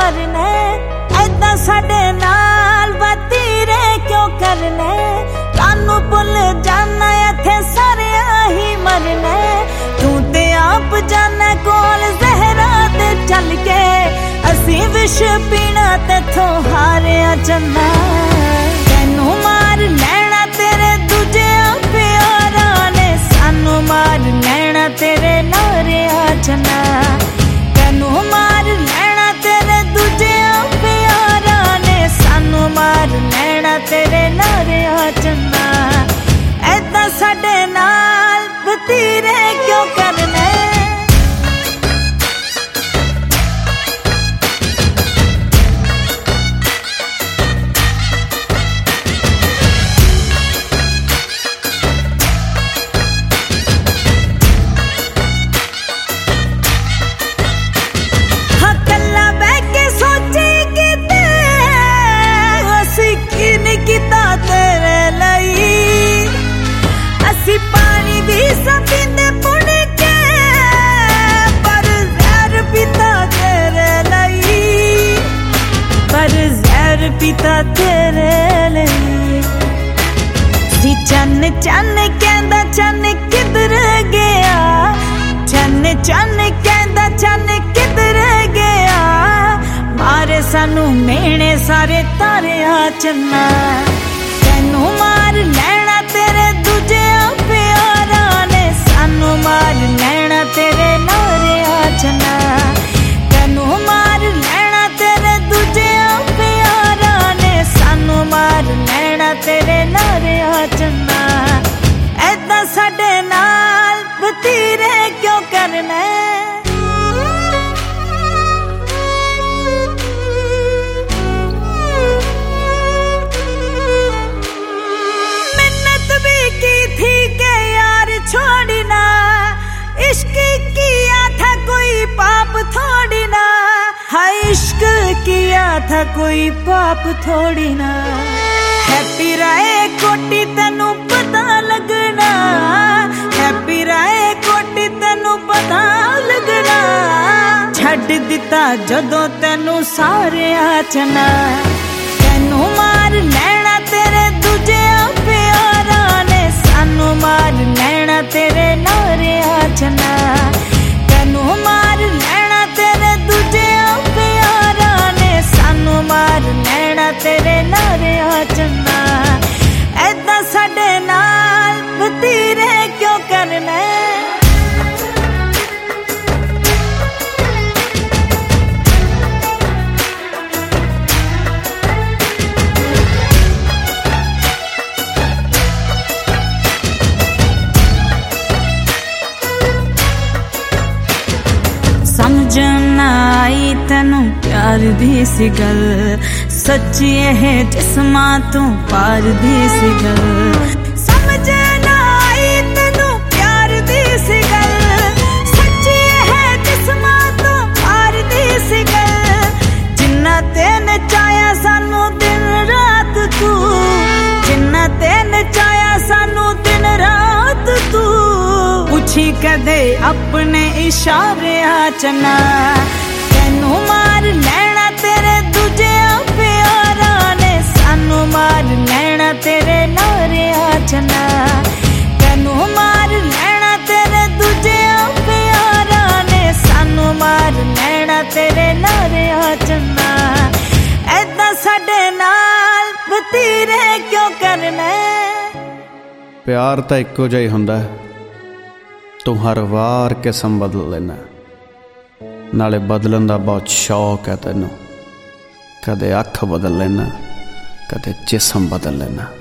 मरने। ऐदां साडे नाल वतीरे क्यों करने, सानू भुल जाना इत्थे सारिया ही मरने। तू ते आप जाना कोल ज़हरा ते चल के, असी विश पीना तेथों हारिया चन्ना। तैनू मार लैना तेरे दूजे प्यारा ने, सानू मार लैना तेरे नारे चन्ना। तैनू मार लैना तेरे दूजे प्यारा ने, सानू मार लैना तेरे नारे चन्ना। ऐदां साडे नाल वतीरे क्यों करने। पानी भी पींदे पुण के, पर ज़हर पीता तेरे लई, पर ज़हर पीता तेरे लई। सी चन्न चन्न कहंदा चन्न किधर गया, चन्न चन्न कहंदा चन्न किधर गया। मारे सानू मेहने सारे तारे चन्ना। तैनू मार लैना तेरे दूजे प्यारा ने, सानू मार लैना तेरे नारे चन्ना। तैनू मार लैना तेरे दूजे प्यारा ने, सानू मार लैना तेरे नारे चन्ना। ऐदां साडे नाल वतीरे क्यों करने। छोड़ी ना इश्क किया था कोई पाप थोड़ी ना, हाय इश्क किया था कोई पाप थोड़ी ना। हैप्पी राय कोटी तेनू पता लगना, हैप्पी राय कोटी तेनू पता लगना। छड्ड दिता जदों तेनू सारे चना। तेनू मार लैना तेरे दूजे प्यारा ने, सानू मार लैना तेरे नारे चन्ना। तैनू मार लैना तेरे दूजे प्यारा ने, सानू मार लैना तेरे नारे चन्ना। ऐदां साडे नाल वतीरे क्यों करने। समझना आई तेनू प्यार दी सी गल, सच्ची है जिस्मां तू पार दी सी गल। समझना आई तेनू प्यार दी सी गल, सच्ची है जिस्मां तू पार दी सी गल। जिन्ना तेन चाया सानू दिन रात तू, जिन्ना तेन चाया सानू दिन रात तू। पूछी कदे अपने इशारे चन्ना। तैनू मार लैना तेरे दूजे प्यारा ने, सानू मार लैना तेरे नारे चन्ना। तैनू मार लैना तेरे दूजे प्यारा ने, सानू मार लैना तेरे नारे चन्ना। ऐदां साडे नाल वतीरे क्यों करने। प्यार तां इक्को जिहा ही हुंदा, तू हर वार किस्म बदल लेना। नाले बदलन दा बहुत शौक है तैनू, कदे अख बदल लेना, कदे जिस्म बदल लेना।